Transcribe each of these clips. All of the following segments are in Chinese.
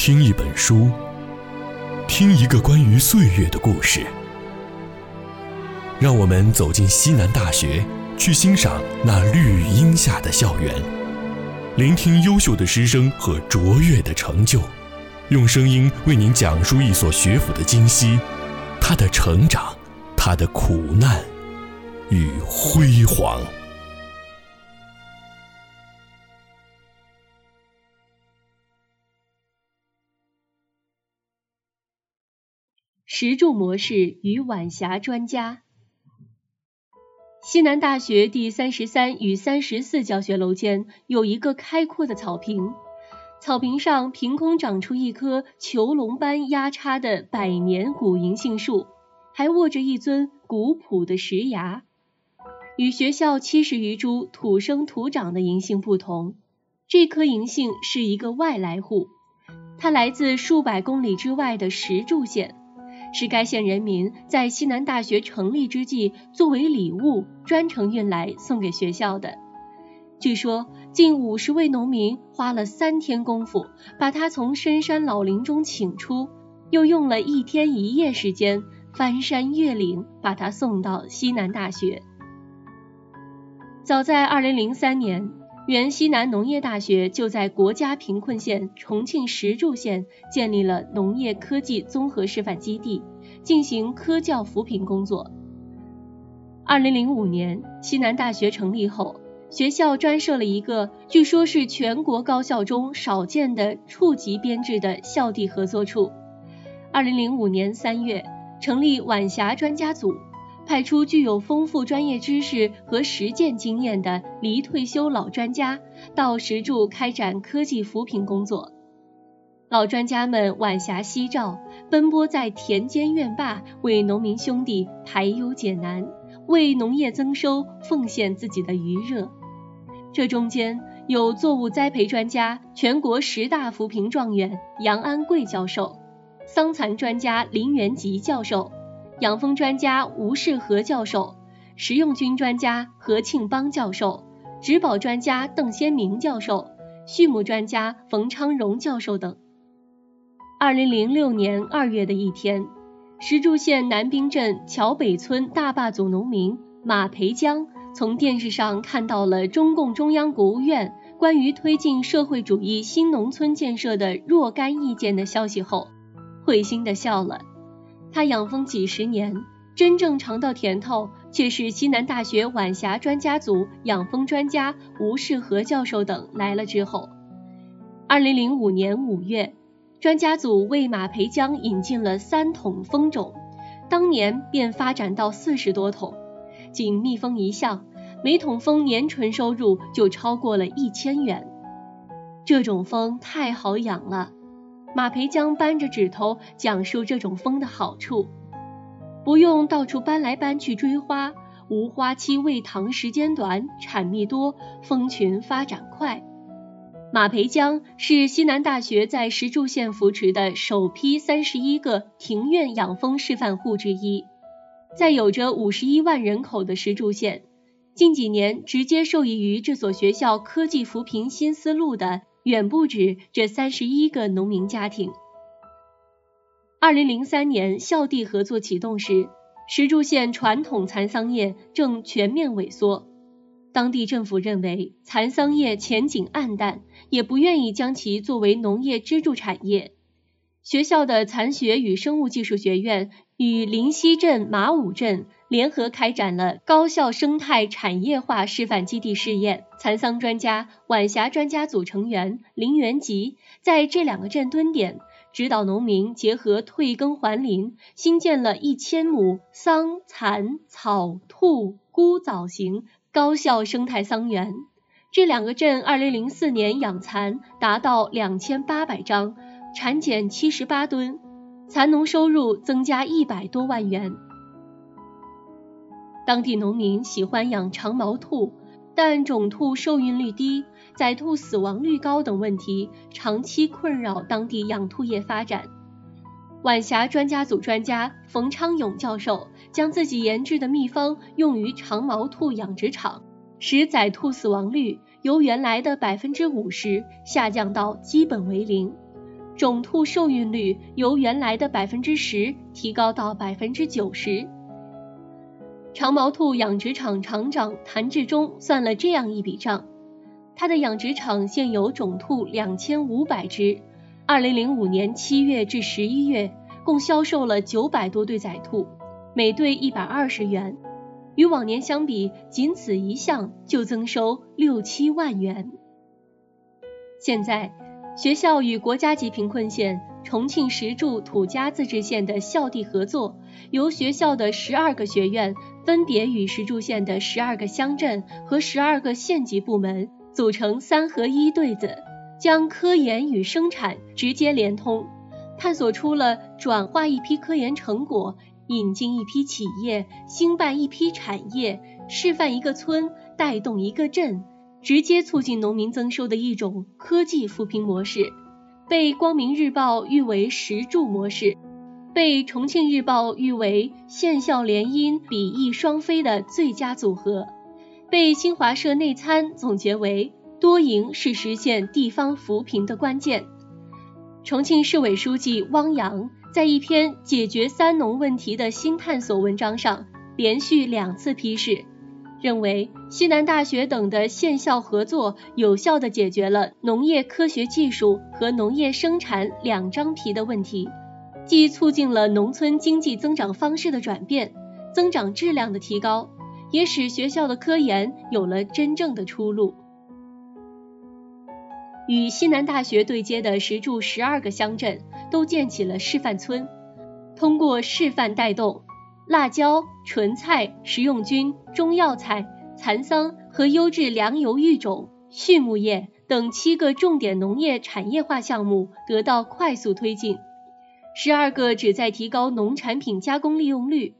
听一本书，听一个关于岁月的故事。让我们走进西南大学，去欣赏那绿荫下的校园，聆听优秀的师生和卓越的成就，用声音为您讲述一所学府的今昔，它的成长，它的苦难与辉煌。 石柱模式与晚霞专家。西南大学第33与34教学楼间有一个开阔的草坪，草坪上凭空长出一棵囚笼般压插的100年古银杏树，还卧着一尊古朴的石崖。与学校70余株土生土长的银杏不同，这棵银杏是一个外来户，它来自数百公里之外的石柱县，是该县人民在西南大学成立之际作为礼物专程运来送给学校的。据说近50位农民花了3天功夫把它从深山老林中请出，又用了1天1夜时间翻山越岭把它送到西南大学。早在2003年，原西南农业大学就在国家贫困县重庆石柱县建立了农业科技综合示范基地，进行科教扶贫工作。2005年，西南大学成立后，学校专设了一个据说是全国高校中少见的处级编制的校地合作处。2005年3月，成立晚霞专家组，派出具有丰富专业知识和实践经验的离退休老专家到石柱开展科技扶贫工作。老专家们晚霞夕照，奔波在田间院坝，为农民兄弟排忧解难，为农业增收奉献自己的余热。这中间有作物栽培专家、全国10大扶贫状元杨安贵教授，桑蚕专家林元吉教授，养蜂专家吴世和教授，食用菌专家何庆邦教授，植保专家邓先明教授，畜牧专家冯昌荣教授等。2006年2月的一天，石柱县南滨镇桥北村大坝组农民马培江从电视上看到了中共中央国务院关于推进社会主义新农村建设的若干意见的消息后，会心地笑了。他养蜂几十年，真正尝到甜头却是西南大学晚霞专家组养蜂专家吴世和教授等来了之后。2005年5月，专家组为马培江引进了3桶蜂种，当年便发展到40多桶，仅蜜蜂一项，每桶蜂年纯收入就超过了1000元。这种蜂太好养了，马培江扳着指头讲述这种蜂的好处：不用到处搬来搬去追花，无花期喂糖时间短，产蜜多，蜂群发展快。马培江是西南大学在石柱县扶持的首批31个庭院养蜂示范户之一。在有着51万人口的石柱县，近几年直接受益于这所学校科技扶贫新思路的远不止这31个农民家庭。2003年校地合作启动时，石柱县传统蚕桑业正全面萎缩，当地政府认为蚕桑业前景暗淡，也不愿意将其作为农业支柱产业。学校的蚕学与生物技术学院与临溪镇马武镇联合开展了高校生态产业化示范基地试验，蚕桑专家晚霞专家组成员林元吉在这2个镇蹲点，指导农民结合退耕还林，新建了1000亩桑蚕草兔菇藻型高效生态桑园。这2个镇2004年养蚕达到2800张，产检78吨，蚕农收入增加100多万元。当地农民喜欢养长毛兔，但种兔受孕率低，仔兔死亡率高等问题长期困扰当地养兔业发展。晚霞专家组专家冯昌勇教授将自己研制的秘方用于长毛兔养殖场，使仔兔死亡率由原来的50%下降到基本为0。 种兔受孕率由原来的 10% 提高到 90%。长毛兔养殖场厂长谭志忠算了这样一笔账，他的养殖场现有种兔2500只，2005年7月至11月共销售了900多对仔兔，每对120元，与往年相比，仅此一项就增收6-7万元。现在，学校与国家级贫困县重庆石柱土家自治县的校地合作，由学校的12个学院分别与石柱县的12个乡镇和12个县级部门组成3合1对子，将科研与生产直接连通，探索出了转化一批科研成果，引进一批企业，兴办一批产业，示范一个村，带动一个镇，直接促进农民增收的一种科技扶贫模式，被光明日报誉为石柱模式，被重庆日报誉为县校联姻比翼双飞的最佳组合，被新华社内参总结为多赢是实现地方扶贫的关键。重庆市委书记汪洋在一篇解决三农问题的新探索文章上连续2次批示，认为西南大学等的县校合作有效地解决了农业科学技术和农业生产2张皮的问题，既促进了农村经济增长方式的转变，增长质量的提高，也使学校的科研有了真正的出路。与西南大学对接的石柱12个乡镇都建起了示范村，通过示范带动，辣椒、纯菜、食用菌、中药材、蚕桑和优质粮油育种、畜牧业等7个重点农业产业化项目得到快速推进。12个旨在提高农产品加工利用率，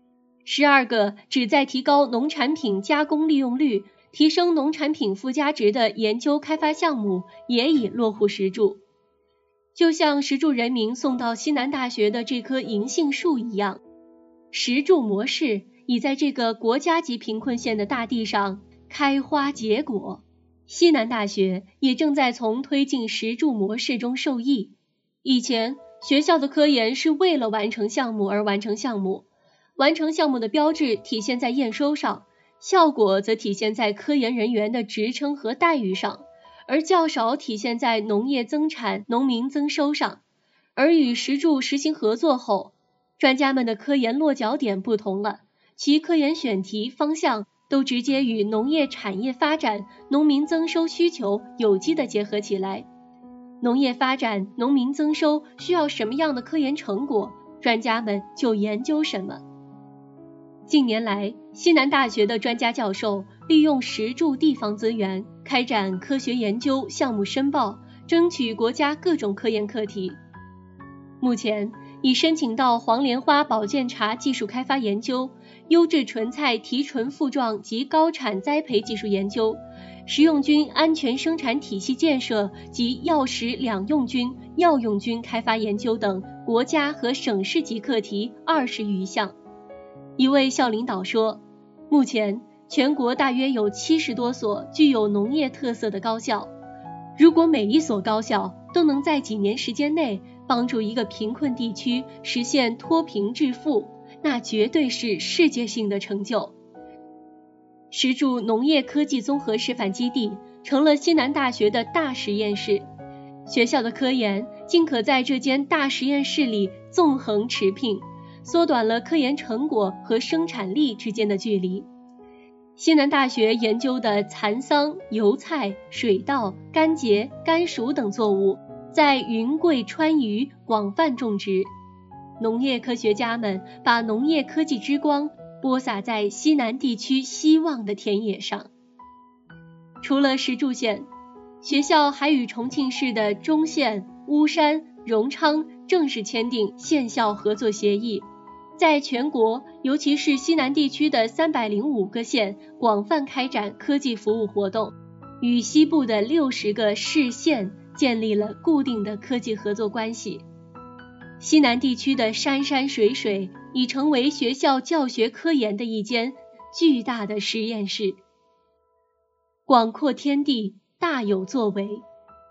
提升农产品附加值的研究开发项目也已落户石柱。就像石柱人民送到西南大学的这棵银杏树一样，石柱模式已在这个国家级贫困县的大地上开花结果。西南大学也正在从推进石柱模式中受益。以前，学校的科研是为了完成项目而完成项目，完成项目的标志体现在验收上，效果则体现在科研人员的职称和待遇上，而较少体现在农业增产、农民增收上。而与石柱实行合作后，专家们的科研落脚点不同了，其科研选题方向都直接与农业产业发展、农民增收需求有机地结合起来。农业发展、农民增收需要什么样的科研成果，专家们就研究什么。近年来，西南大学的专家教授利用石柱地方资源，开展科学研究项目申报，争取国家各种科研课题。目前已申请到黄连花保健茶技术开发研究、优质纯菜提纯复壮及高产栽培技术研究、食用菌安全生产体系建设及药食两用菌、药用菌开发研究等国家和省市级课题20余项。一位校领导说，目前全国大约有70多所具有农业特色的高校，如果每一所高校都能在几年时间内帮助一个贫困地区实现脱贫致富，那绝对是世界性的成就。石柱农业科技综合示范基地成了西南大学的大实验室，学校的科研尽可在这间大实验室里纵横驰骋，缩短了科研成果和生产力之间的距离。西南大学研究的蚕桑、油菜、水稻、干结、甘薯等作物在云贵川渝广泛种植，农业科学家们把农业科技之光播撒在西南地区希望的田野上。除了石柱县，学校还与重庆市的忠县、巫山、荣昌正式签订县校合作协议，在全国尤其是西南地区的305个县广泛开展科技服务活动，与西部的60个市县建立了固定的科技合作关系。西南地区的山山水水已成为学校教学科研的一间巨大的实验室。广阔天地，大有作为。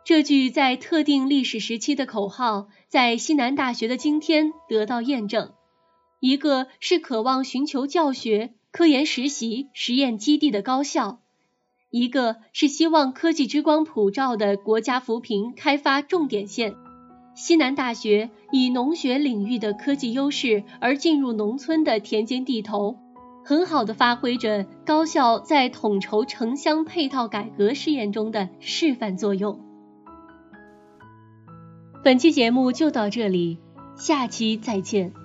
这句在特定历史时期的口号，在西南大学的今天得到验证。一个是渴望寻求教学、科研实习、实验基地的高校，一个是希望科技之光普照的国家扶贫开发重点县。西南大学以农学领域的科技优势而进入农村的田间地头，很好地发挥着高校在统筹城乡配套改革试验中的示范作用。本期节目就到这里，下期再见。